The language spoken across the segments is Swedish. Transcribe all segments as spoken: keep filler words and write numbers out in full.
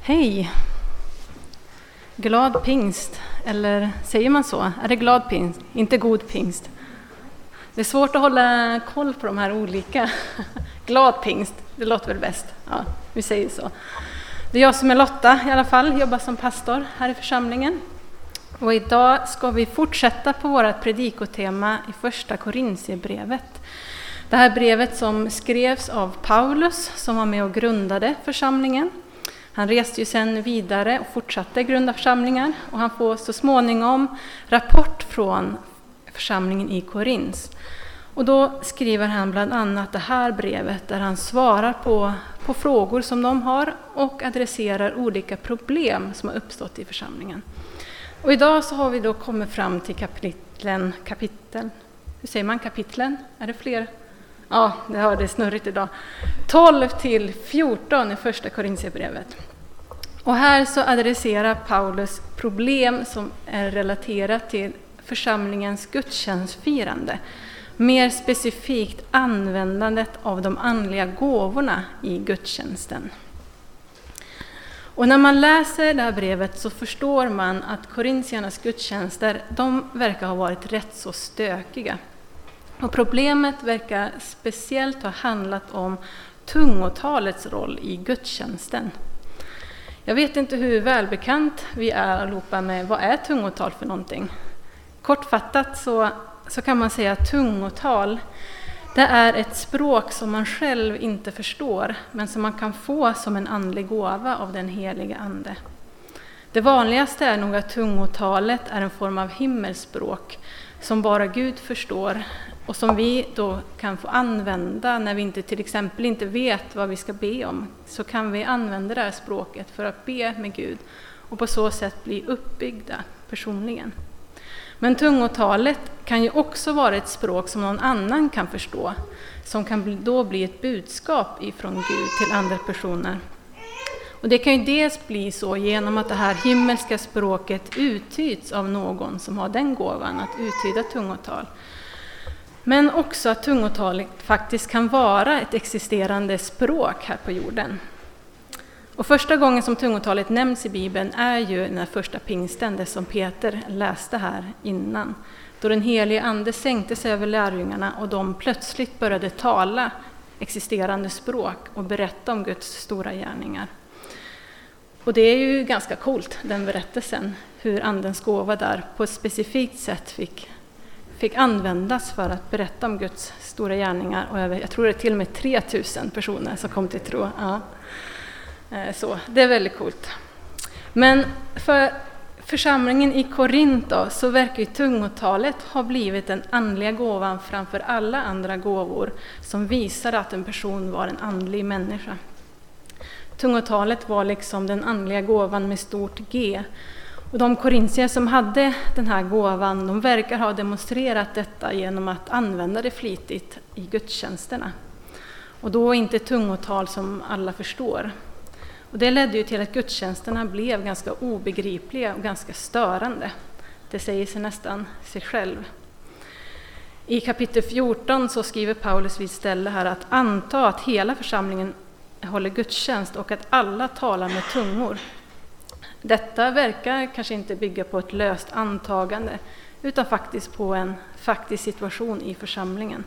Hej! Glad pingst, eller säger man så? Är det glad pingst? Inte god pingst. Det är svårt att hålla koll på de här olika. Glad pingst, det låter väl bäst. Ja, vi säger så. Det är jag som är Lotta i alla fall, jobbar som pastor här i församlingen. Och idag ska vi fortsätta på vårt predikotema i första Korinthierbrevet. Det här brevet som skrevs av Paulus som var med och grundade församlingen. Han reste ju sen vidare och fortsatte grunda församlingar, och han får så småningom rapport från församlingen i Korint. Och då skriver han bland annat det här brevet där han svarar på, på frågor som de har och adresserar olika problem som har uppstått i församlingen. Och idag så har vi då kommit fram till kapitlen, kapitel, hur säger man kapitlen? Är det fler? Ja, det har det snurrigt idag. tolv till fjorton i första Korinthierbrevet. Och här så adresserar Paulus problem som är relaterat till församlingens gudstjänstfirande. Mer specifikt användandet av de andliga gåvorna i gudstjänsten. Och när man läser det här brevet så förstår man att korintiernas gudstjänster, de verkar ha varit rätt så stökiga. Och problemet verkar speciellt ha handlat om tungotalets roll i gudstjänsten. Jag vet inte hur välbekant vi är allihopa med vad är tungotal för någonting. Kortfattat så, så kan man säga att tungotal, det är ett språk som man själv inte förstår, men som man kan få som en andlig gåva av den heliga ande. Det vanligaste är nog att tungotalet är en form av himmelspråk som bara Gud förstår, och som vi då kan få använda när vi inte till exempel inte vet vad vi ska be om. Så kan vi använda det här språket för att be med Gud och på så sätt bli uppbyggda personligen. Men tungotalet kan ju också vara ett språk som någon annan kan förstå, som kan då bli ett budskap ifrån Gud till andra personer. Och det kan ju dels bli så genom att det här himmelska språket uttyds av någon som har den gåvan att uttyda tungotal. Men också att tungotalet faktiskt kan vara ett existerande språk här på jorden. Och första gången som tungotalet nämns i Bibeln är ju den här första pingsten, det som Peter läste här innan. Då den helige ande sänkte sig över lärjungarna och de plötsligt började tala existerande språk och berätta om Guds stora gärningar. Och det är ju ganska coolt, den berättelsen, hur andens gåva där på ett specifikt sätt fick fick användas för att berätta om Guds stora gärningar. Och jag, jag tror det är till och med tre tusen personer som kom till tro. Ja. Så, det är väldigt coolt. Men för församlingen i Korint då, så verkar ju tungotalet ha blivit den andliga gåvan framför alla andra gåvor som visar att en person var en andlig människa. Tungotalet var liksom den andliga gåvan med stort G. Och de korintier som hade den här gåvan, de verkar ha demonstrerat detta genom att använda det flitigt i gudstjänsterna. Och då inte tungotal som alla förstår. Och det ledde ju till att gudstjänsterna blev ganska obegripliga och ganska störande. Det säger sig nästan sig själv. I kapitel fjorton så skriver Paulus vid ställe här att anta att hela församlingen håller gudstjänst och att alla talar med tungor. Detta verkar kanske inte bygga på ett löst antagande utan faktiskt på en faktisk situation i församlingen.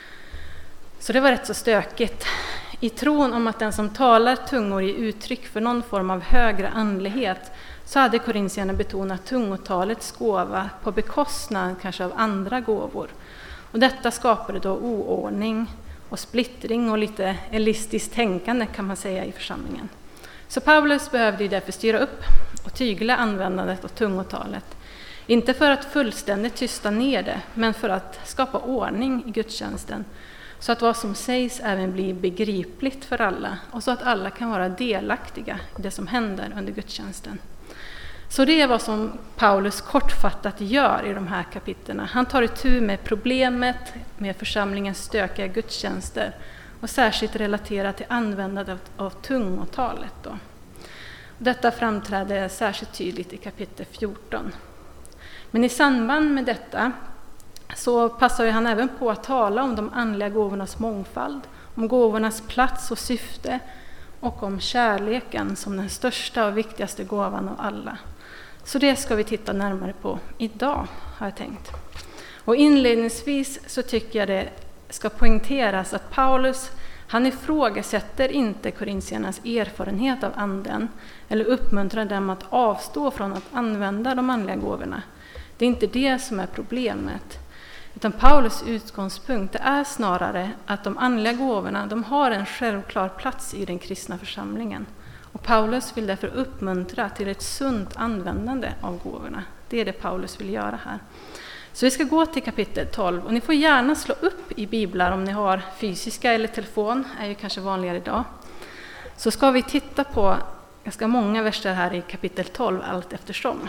Så det var rätt så stökigt. I tron om att den som talar tungor ger uttryck för någon form av högre andlighet så hade korintierna betonat tungotalets gåva på bekostnad kanske av andra gåvor. Och detta skapade då oordning och splittring och lite elistiskt tänkande kan man säga i församlingen. Så Paulus behövde ju därför styra upp och tygla användandet av tungotalet. Inte för att fullständigt tysta ner det, men för att skapa ordning i gudstjänsten. Så att vad som sägs även blir begripligt för alla och så att alla kan vara delaktiga i det som händer under gudstjänsten. Så det är vad som Paulus kortfattat gör i de här kapitlerna. Han tar itu med problemet med församlingens stökiga gudstjänster och särskilt relaterat till användandet av tungotalet då. Detta framträder särskilt tydligt i kapitel fjorton. Men i samband med detta så passar han även på att tala om de andliga gåvornas mångfald, om gåvornas plats och syfte och om kärleken som den största och viktigaste gåvan av alla. Så det ska vi titta närmare på idag, har jag tänkt. Och inledningsvis så tycker jag det ska poängteras att Paulus, han ifrågasätter inte korintiernas erfarenhet av anden eller uppmuntrar dem att avstå från att använda de andliga gåvorna. Det är inte det som är problemet. Utan Paulus utgångspunkt är snarare att de andliga gåvorna, de har en självklar plats i den kristna församlingen. Och Paulus vill därför uppmuntra till ett sunt användande av gåvorna. Det är det Paulus vill göra här. Så vi ska gå till kapitel tolv, och ni får gärna slå upp i biblar om ni har fysiska eller telefon, är ju kanske vanligare idag. Så ska vi titta på ganska många verser här i kapitel tolv allt eftersom.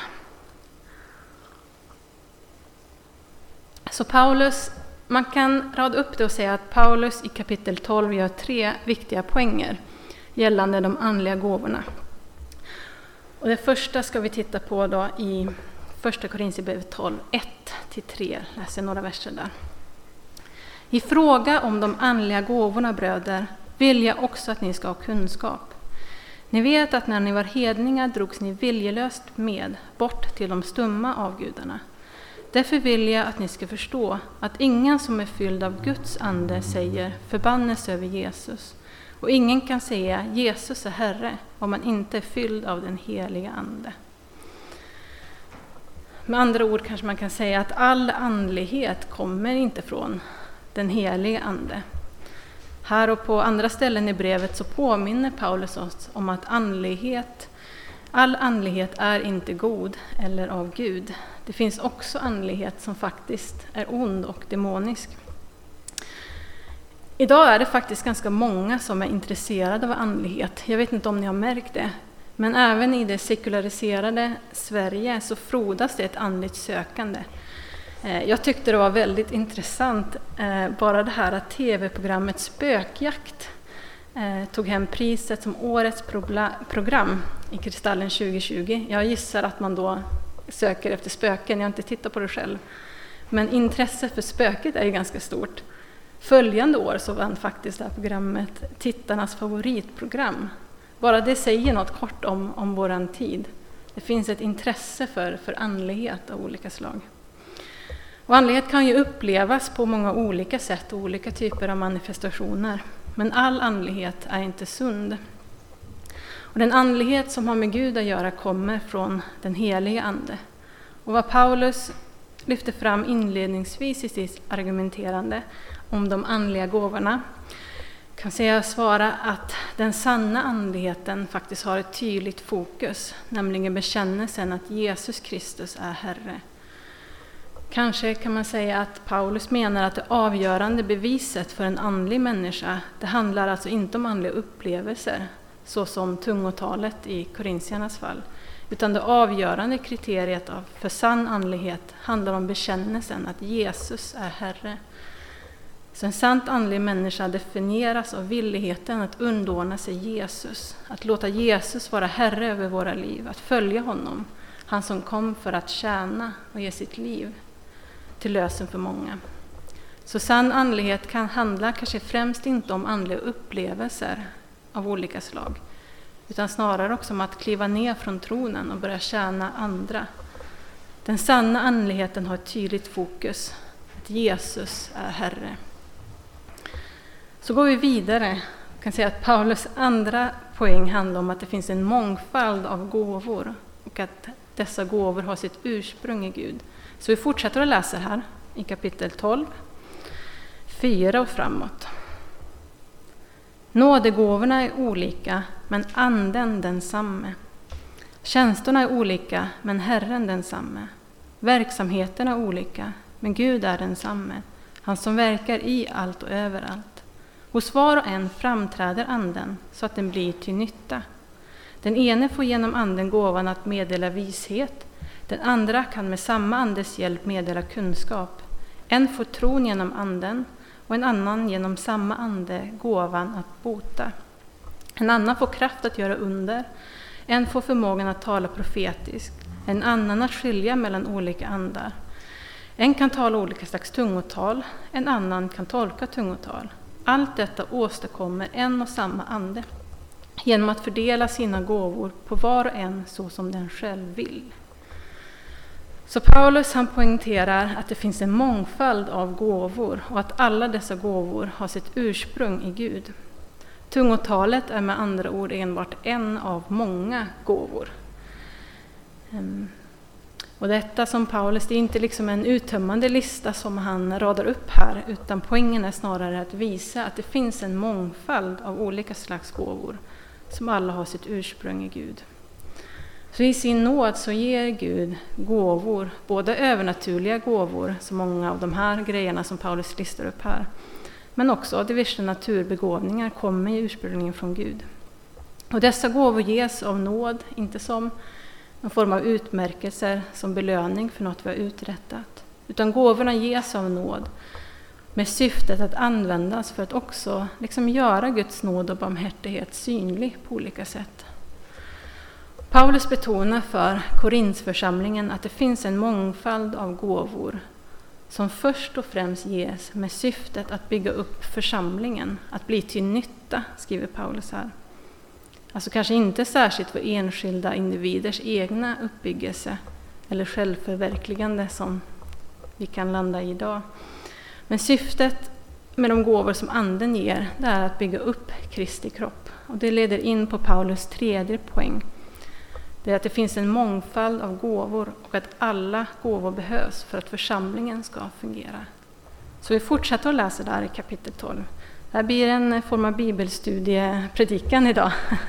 Så Paulus, man kan rada upp det och säga att Paulus i kapitel tolv gör tre viktiga poänger gällande de andliga gåvorna. Och det första ska vi titta på då i första Korinthierbrevet tolv, ett till tre, läser några verser där. I fråga om de andliga gåvorna, bröder, vill jag också att ni ska ha kunskap. Ni vet att när ni var hedningar drogs ni viljelöst med bort till de stumma avgudarna. Därför vill jag att ni ska förstå att ingen som är fylld av Guds ande säger förbannelse över Jesus. Och ingen kan säga Jesus är Herre om man inte är fylld av den heliga ande. Med andra ord kanske man kan säga att all andlighet kommer inte från den heliga ande. Här och på andra ställen i brevet så påminner Paulus oss om att andlighet, all andlighet är inte god eller av Gud. Det finns också andlighet som faktiskt är ond och demonisk. Idag är det faktiskt ganska många som är intresserade av andlighet. Jag vet inte om ni har märkt det. Men även i det sekulariserade Sverige så frodas det ett andligt sökande. Jag tyckte det var väldigt intressant, bara det här att tv-programmet Spökjakt tog hem priset som årets program i Kristallen tjugo tjugo. Jag gissar att man då söker efter spöken, jag har inte tittat på det själv. Men intresset för spöket är ju ganska stort. Följande år så vann faktiskt det här programmet tittarnas favoritprogram. Bara det säger något kort om, om våran tid. Det finns ett intresse för, för andlighet av olika slag. Och andlighet kan ju upplevas på många olika sätt och olika typer av manifestationer. Men all andlighet är inte sund. Och den andlighet som har med Gud att göra kommer från den heliga ande. Och vad Paulus lyfter fram inledningsvis i sitt argumenterande om de andliga gåvorna kan säga svara att den sanna andligheten faktiskt har ett tydligt fokus, nämligen bekännelsen att Jesus Kristus är Herre. Kanske kan man säga att Paulus menar att det avgörande beviset för en andlig människa, det handlar alltså inte om andliga upplevelser, så som tungotalet i korintiernas fall, utan det avgörande kriteriet för sann andlighet handlar om bekännelsen att Jesus är Herre. Så en sant andlig människa definieras av villigheten att underordna sig Jesus, att låta Jesus vara Herre över våra liv, att följa honom, han som kom för att tjäna och ge sitt liv till lösen för många. Så sann andlighet kan handla kanske främst inte om andliga upplevelser av olika slag, utan snarare också om att kliva ner från tronen och börja tjäna andra. Den sanna andligheten har ett tydligt fokus, att Jesus är Herre. Så går vi vidare. Jag kan säga att Paulus andra poäng handlar om att det finns en mångfald av gåvor och att dessa gåvor har sitt ursprung i Gud. Så vi fortsätter att läsa här i kapitel tolv, fyra och framåt. Nådegåvorna är olika, men anden densamme. Tjänsterna är olika, men Herren densamme. Verksamheterna är olika, men Gud är densamme, han som verkar i allt och överallt. Hos var och en framträder anden så att den blir till nytta. Den ene får genom anden gåvan att meddela vishet, den andra kan med samma andes hjälp meddela kunskap. En får tron genom anden och en annan genom samma ande gåvan att bota. En annan får kraft att göra under, en får förmågan att tala profetiskt, en annan att skilja mellan olika andar. En kan tala olika slags tungotal, en annan kan tolka tungotal. Allt detta åstadkommer en och samma ande. genom att fördela sina gåvor på var och en så som den själv vill. Så Paulus han poängterar att det finns en mångfald av gåvor och att alla dessa gåvor har sitt ursprung i Gud. Tungotalet är med andra ord enbart en av många gåvor. Och detta som Paulus, det är inte liksom en uttömmande lista som han radar upp här, utan poängen är snarare att visa att det finns en mångfald av olika slags gåvor som alla har sitt ursprung i Gud. Så i sin nåd så ger Gud gåvor, både övernaturliga gåvor, som många av de här grejerna som Paulus listar upp här, men också diverse naturbegåvningar kommer ju ursprungligen från Gud. Och dessa gåvor ges av nåd, inte som en form av utmärkelser som belöning för något vi har uträttat, utan gåvorna ges av nåd med syftet att användas för att också liksom göra Guds nåd och barmhärtighet synlig på olika sätt. Paulus betonar för Korinthförsamlingen att det finns en mångfald av gåvor som först och främst ges med syftet att bygga upp församlingen, att bli till nytta, skriver Paulus här. Alltså kanske inte särskilt för enskilda individers egna uppbyggelse eller självförverkligande som vi kan landa i idag. Men syftet med de gåvor som anden ger, det är att bygga upp Kristi kropp. Och det leder in på Paulus tredje poäng. Det är att det finns en mångfald av gåvor och att alla gåvor behövs för att församlingen ska fungera. Så vi fortsätter att läsa där i kapitel tolv. Det här blir en form av bibelstudiepredikan idag.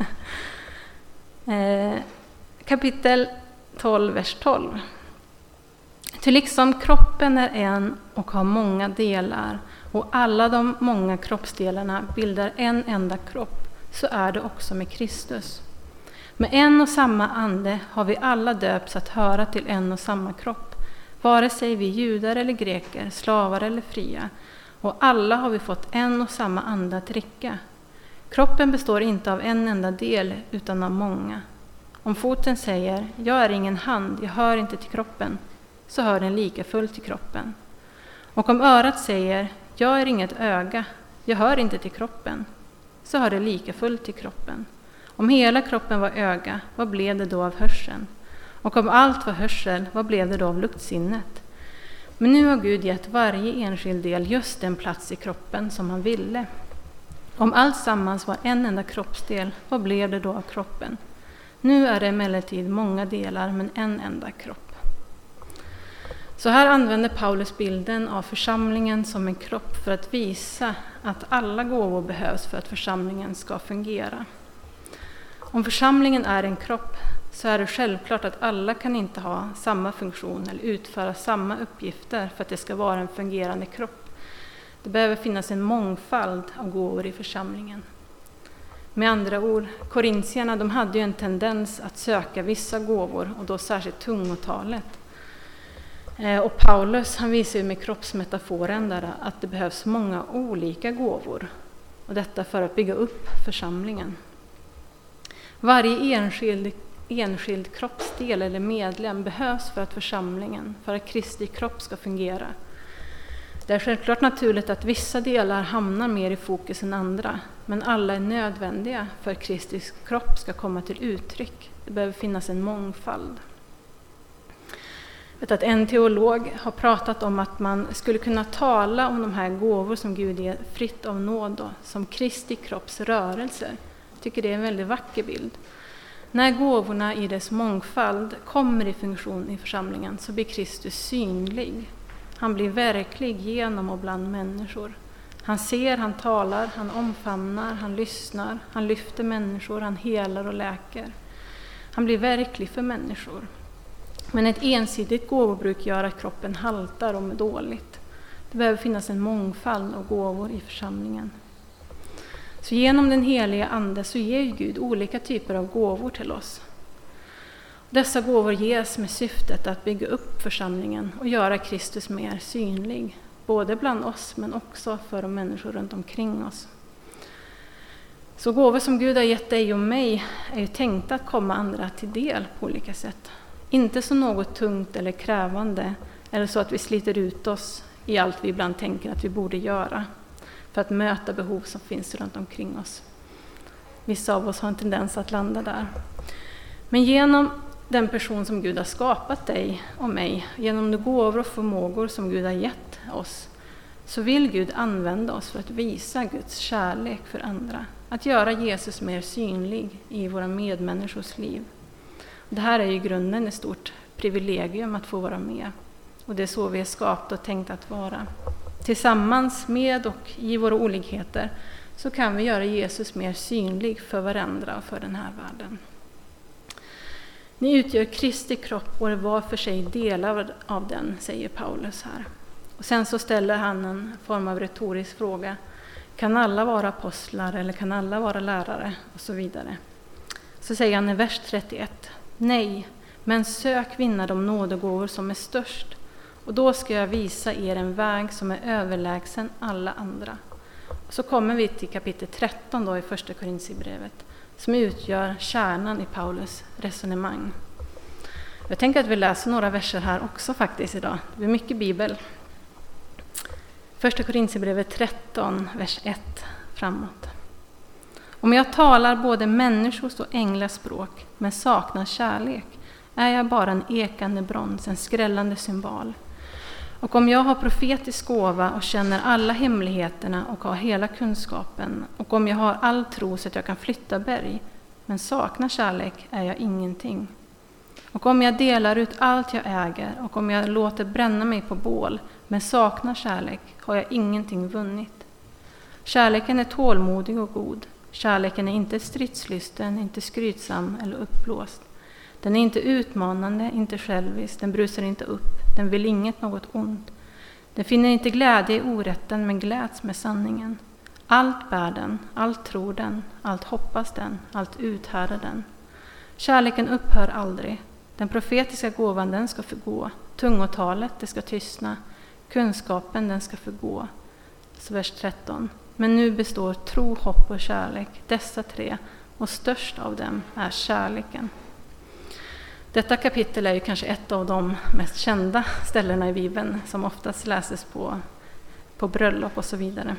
eh, kapitel tolv, vers tolv. Ty liksom kroppen är en och har många delar och alla de många kroppsdelarna bildar en enda kropp, så är det också med Kristus. Med en och samma ande har vi alla döpts att höra till en och samma kropp, vare sig vi judar eller greker, slavar eller fria, och alla har vi fått en och samma ande att dricka. Kroppen består inte av en enda del utan av många. Om foten säger, jag är ingen hand, jag hör inte till kroppen, så hör den lika fullt till kroppen. Och om örat säger, jag är inget öga, jag hör inte till kroppen, så hör det lika fullt till kroppen. Om hela kroppen var öga, vad blev det då av hörseln? Och om allt var hörsel, vad blev det då av luktsinnet? Men nu har Gud gett varje enskild del just den plats i kroppen som han ville. Om allt sammans var en enda kroppsdel, vad blev det då av kroppen? Nu är det emellertid många delar, men en enda kropp. Så här använder Paulus bilden av församlingen som en kropp för att visa att alla gåvor behövs för att församlingen ska fungera. Om församlingen är en kropp så är det självklart att alla kan inte ha samma funktion eller utföra samma uppgifter för att det ska vara en fungerande kropp. Det behöver finnas en mångfald av gåvor i församlingen. Med andra ord, korintierna de hade ju en tendens att söka vissa gåvor, och då särskilt tungotalet. Och Paulus han visar ju med kroppsmetaforen där att det behövs många olika gåvor, och detta för att bygga upp församlingen. Varje enskild, enskild kroppsdel eller medlem behövs för att församlingen, för att Kristi kropp ska fungera. Det är självklart naturligt att vissa delar hamnar mer i fokus än andra, men alla är nödvändiga för att Kristi kropp ska komma till uttryck. Det behöver finnas en mångfald. Jag vet att en teolog har pratat om att man skulle kunna tala om de här gåvor som Gud ger fritt av nåd då, som Kristi kropps rörelser. Jag tycker det är en väldigt vacker bild. När gåvorna i dess mångfald kommer i funktion i församlingen så blir Kristus synlig. Han blir verklig genom och bland människor. Han ser, han talar, han omfamnar, han lyssnar, han lyfter människor, han helar och läker. Han blir verklig för människor. Men ett ensidigt gåvobruk gör att kroppen haltar och mår dåligt. Det behöver finnas en mångfald av gåvor i församlingen. Så genom den heliga ande så ger Gud olika typer av gåvor till oss. Dessa gåvor ges med syftet att bygga upp församlingen och göra Kristus mer synlig, både bland oss men också för de människor runt omkring oss. Så gåvor som Gud har gett dig och mig är ju tänkta att komma andra till del på olika sätt. Inte som något tungt eller krävande, eller så att vi sliter ut oss i allt vi ibland tänker att vi borde göra för att möta behov som finns runt omkring oss. Vissa av oss har en tendens att landa där. Men genom den person som Gud har skapat dig och mig, genom de gåvor och förmågor som Gud har gett oss, så vill Gud använda oss för att visa Guds kärlek för andra. Att göra Jesus mer synlig i våra medmänniskors liv. Det här är ju grunden ett stort privilegium att få vara med. Och det är så vi är skapta och tänkt att vara. Tillsammans med och i våra olikheter så kan vi göra Jesus mer synlig för varandra och för den här världen. Ni utgör Kristi kropp och är var för sig delar av den, säger Paulus här. Och sen så ställer han en form av retorisk fråga. Kan alla vara apostlar eller kan alla vara lärare? Och så vidare. Så säger han i vers trettioett. Nej, men sök vinna de nådegåvor som är störst. Och då ska jag visa er en väg som är överlägsen alla andra. Och så kommer vi till kapitel tretton då i första Korinthierbrevet, som utgör kärnan i Paulus resonemang. Jag tänker att vi läser några verser här också faktiskt idag. Det blir mycket bibel. Första Korinthierbrevet tretton, vers ett framåt. Om jag talar både människors och änglars språk men saknar kärlek, är jag bara en ekande brons, en skrällande symbol. Och om jag har profetisk gåva och känner alla hemligheterna och har hela kunskapen, och om jag har all tro så att jag kan flytta berg, men saknar kärlek, är jag ingenting. Och om jag delar ut allt jag äger, och om jag låter bränna mig på bål, men saknar kärlek, har jag ingenting vunnit. Kärleken är tålmodig och god. Kärleken är inte stridslysten, inte skrytsam eller uppblåst. Den är inte utmanande, inte självisk, den brusar inte upp, den vill inget något ont. Den finner inte glädje i orätten, men gläds med sanningen. Allt bär den, allt tror den, allt hoppas den, allt uthärdar den. Kärleken upphör aldrig. Den profetiska gåvan, den ska förgå. Tungotalet, det ska tystna. Kunskapen, den ska förgå. Så vers tretton. Men nu består tro, hopp och kärlek, dessa tre, och störst av dem är kärleken. Detta kapitel är ju kanske ett av de mest kända ställena i Bibeln som oftast läses på, på bröllop och så vidare.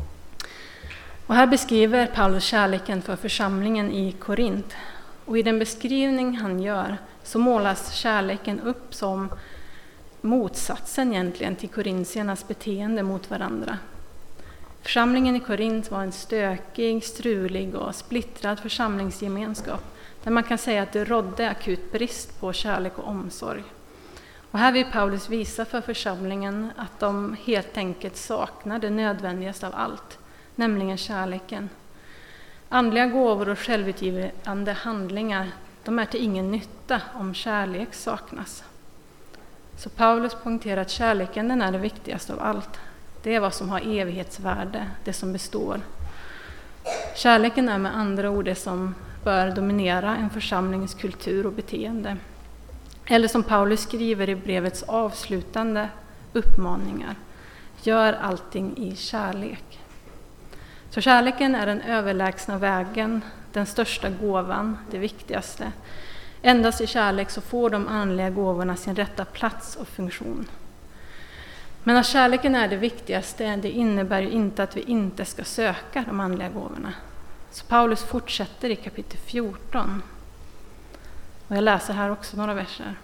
Och här beskriver Paulus kärleken för församlingen i Korint. Och i den beskrivning han gör så målas kärleken upp som motsatsen egentligen till korintiernas beteende mot varandra. Församlingen i Korint var en stökig, strulig och splittrad församlingsgemenskap där man kan säga att det rådde akut brist på kärlek och omsorg. Och här vill Paulus visa för församlingen att de helt enkelt saknar det nödvändigaste av allt, nämligen kärleken. Andliga gåvor och självutgivande handlingar, de är till ingen nytta om kärlek saknas. Så Paulus poängterar att kärleken, den är det viktigaste av allt. Det är vad som har evighetsvärde, det som består. Kärleken är med andra ord det som bör dominera en församlings kultur och beteende. Eller som Paulus skriver i brevets avslutande uppmaningar. Gör allting i kärlek. Så kärleken är den överlägsna vägen, den största gåvan, det viktigaste. Endast i kärlek så får de andliga gåvorna sin rätta plats och funktion. Men att kärleken är det viktigaste, det innebär ju inte att vi inte ska söka de andliga gåvorna. Så Paulus fortsätter i kapitel fjorton. Och jag läser här också några verser.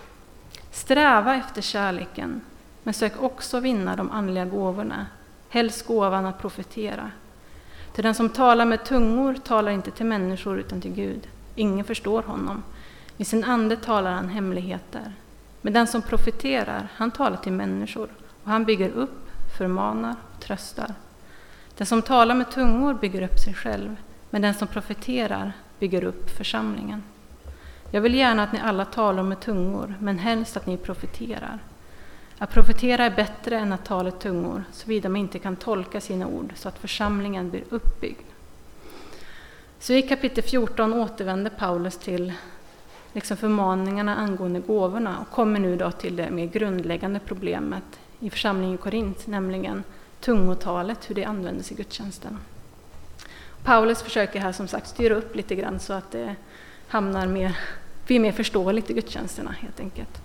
Sträva efter kärleken, men sök också vinna de andliga gåvorna. Helst gåvan att profetera. Till den som talar med tungor talar inte till människor utan till Gud. Ingen förstår honom. I sin ande talar han hemligheter. Men den som profeterar, han talar till människor. Och han bygger upp, förmanar och tröstar. Den som talar med tungor bygger upp sig själv. Men den som profeterar bygger upp församlingen. Jag vill gärna att ni alla talar med tungor, men helst att ni profeterar. Att profetera är bättre än att tala tungor, såvida man inte kan tolka sina ord så att församlingen blir uppbyggd. Så i kapitel fjorton återvänder Paulus till liksom förmaningarna angående gåvorna och kommer nu då till det mer grundläggande problemet i församlingen i Korint, nämligen tungotalet, hur det användes i gudstjänsten. Paulus försöker här som sagt styra upp lite grann så att det hamnar mer, blir mer förståeligt i gudstjänsterna helt enkelt.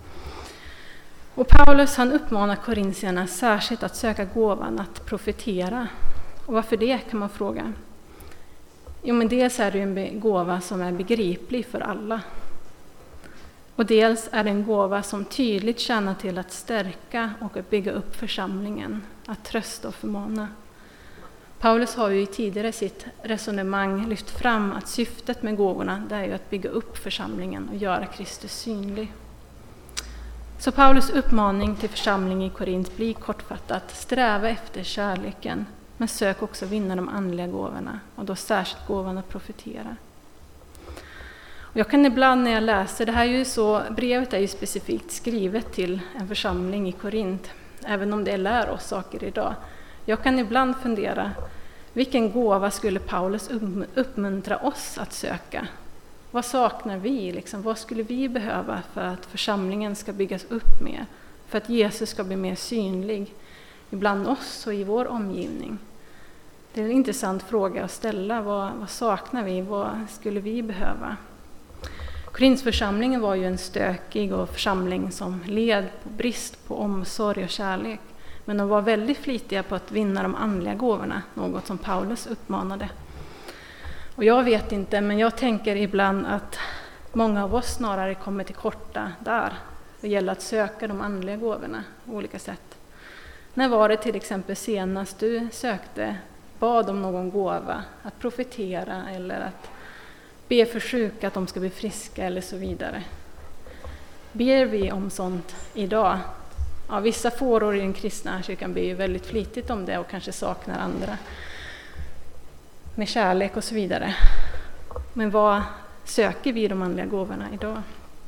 Och Paulus han uppmanar korintierna särskilt att söka gåvan att profetera. Och varför det kan man fråga. Jo, men dels är det en gåva som är begriplig för alla. Och dels är det en gåva som tydligt tjänar till att stärka och att bygga upp församlingen, att trösta och förmana. Paulus har ju tidigare i sitt resonemang lyft fram att syftet med gåvorna det är ju att bygga upp församlingen och göra Kristus synlig. Så Paulus uppmaning till församlingen i Korint blir kortfattat: sträva efter kärleken, men sök också vinna de andliga gåvorna, och då särskilt gåvan att profetera. Och jag kan ibland när jag läser, det här är ju så, brevet är ju specifikt skrivet till en församling i Korint, även om det lär oss saker idag. Jag kan ibland fundera, vilken gåva skulle Paulus uppmuntra oss att söka? Vad saknar vi? Liksom? Vad skulle vi behöva för att församlingen ska byggas upp mer? För att Jesus ska bli mer synlig ibland oss och i vår omgivning? Det är en intressant fråga att ställa. Vad, vad saknar vi? Vad skulle vi behöva? Korinthförsamlingen var ju en stökig och församling som led på brist på omsorg och kärlek. Men de var väldigt flitiga på att vinna de andliga gåvorna, något som Paulus uppmanade. Och jag vet inte, men jag tänker ibland att många av oss snarare kommer till korta där. Det gäller att söka de andliga gåvorna på olika sätt. När var det till exempel senast du sökte, bad om någon gåva, att profetera eller att be för sjuka att de ska bli friska eller så vidare? Ber vi om sånt idag? Ja, vissa fåror i den kristna kyrkan ber ju väldigt flitigt om det och kanske saknar andra med kärlek och så vidare. Men vad söker vi de andliga gåvorna idag?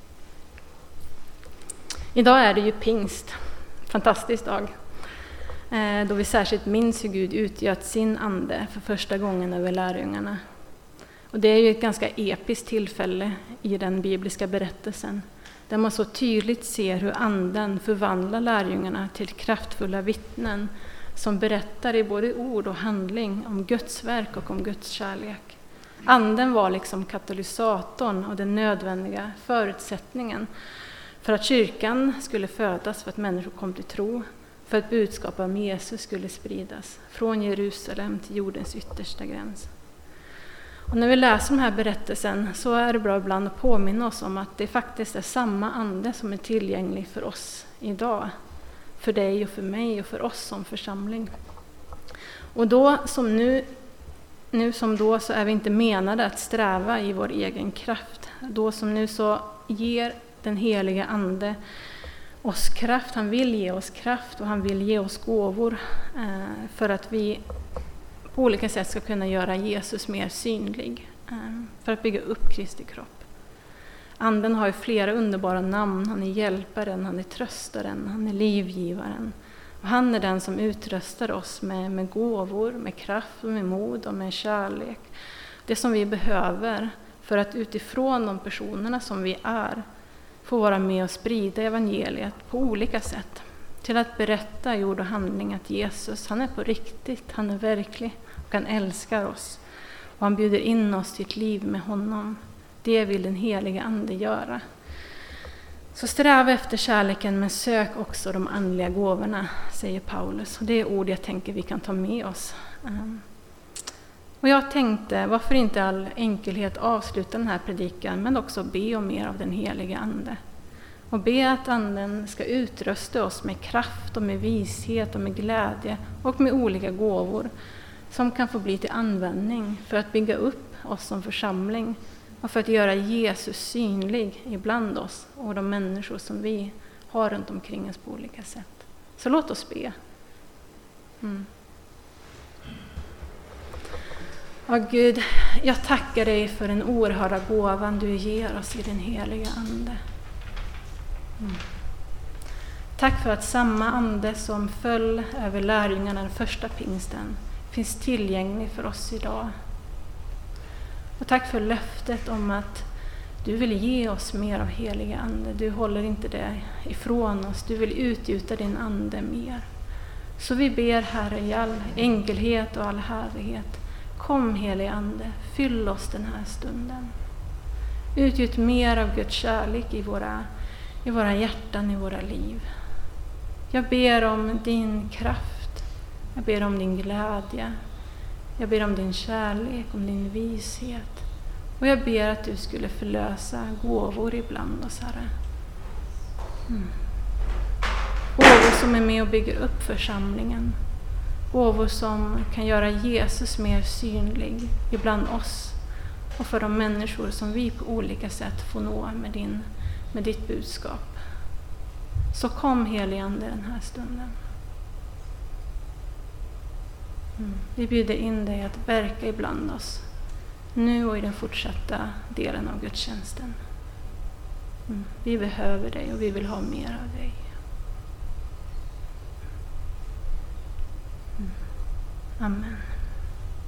Idag är det ju pingst, fantastisk dag, då vi särskilt minns hur Gud utgöt sin ande för första gången över lärjungarna. Och det är ju ett ganska episkt tillfälle i den bibliska berättelsen, där man så tydligt ser hur anden förvandlar lärjungarna till kraftfulla vittnen som berättar i både ord och handling om Guds verk och om Guds kärlek. Anden var liksom katalysatorn och den nödvändiga förutsättningen för att kyrkan skulle födas, för att människor kom till tro, för att budskapet om Jesus skulle spridas från Jerusalem till jordens yttersta gräns. Och när vi läser den här berättelsen så är det bra ibland att påminna oss om att det faktiskt är samma ande som är tillgänglig för oss idag. För dig och för mig och för oss som församling. Och då som nu, nu som då så är vi inte menade att sträva i vår egen kraft. Då som nu så ger den heliga ande oss kraft. Han vill ge oss kraft och han vill ge oss gåvor eh, för att vi på olika sätt ska kunna göra Jesus mer synlig, för att bygga upp Kristi kropp. Anden har ju flera underbara namn. Han är hjälparen, han är tröstaren, han är livgivaren. Och han är den som utrustar oss med, med gåvor, med kraft och med mod och med kärlek. Det som vi behöver för att utifrån de personerna som vi är få vara med och sprida evangeliet på olika sätt. Till att berätta i ord och handling att Jesus, han är på riktigt, han är verklig och han älskar oss. Och han bjuder in oss till ett liv med honom. Det vill den heliga ande göra. Så sträva efter kärleken, men sök också de andliga gåvorna, säger Paulus. Och det är ord jag tänker vi kan ta med oss. Och jag tänkte, varför inte all enkelhet avsluta den här predikan, men också be om mer av den heliga ande. Och be att anden ska utrusta oss med kraft och med vishet och med glädje och med olika gåvor som kan få bli till användning för att bygga upp oss som församling och för att göra Jesus synlig ibland oss och de människor som vi har runt omkring oss på olika sätt. Så låt oss be. Mm. Ja, Gud, jag tackar dig för den oerhörda gåvan du ger oss i din heliga ande. Mm. Tack för att samma ande som föll över lärjungarna den första pingsten finns tillgänglig för oss idag. Och tack för löftet om att du vill ge oss mer av heliga ande. Du håller inte det ifrån oss. Du vill utgjuta din ande mer. Så vi ber, Herre, i all enkelhet och all härlighet. Kom, heliga ande, fyll oss den här stunden. Utgjut mer av Guds kärlek i våra, i våra hjärtan, i våra liv. Jag ber om din kraft. Jag ber om din glädje. Jag ber om din kärlek, om din vishet. Och jag ber att du skulle förlösa gåvor ibland oss, Herre. Mm. Gåvor som är med och bygger upp församlingen. Gåvor som kan göra Jesus mer synlig ibland oss och för de människor som vi på olika sätt får nå med, din, med ditt budskap. Så kom, helige Ande, den här stunden. Mm. Vi bjuder in dig att verka ibland oss, nu och i den fortsatta delen av gudstjänsten. Mm. Vi behöver dig och vi vill ha mer av dig. Mm. Amen.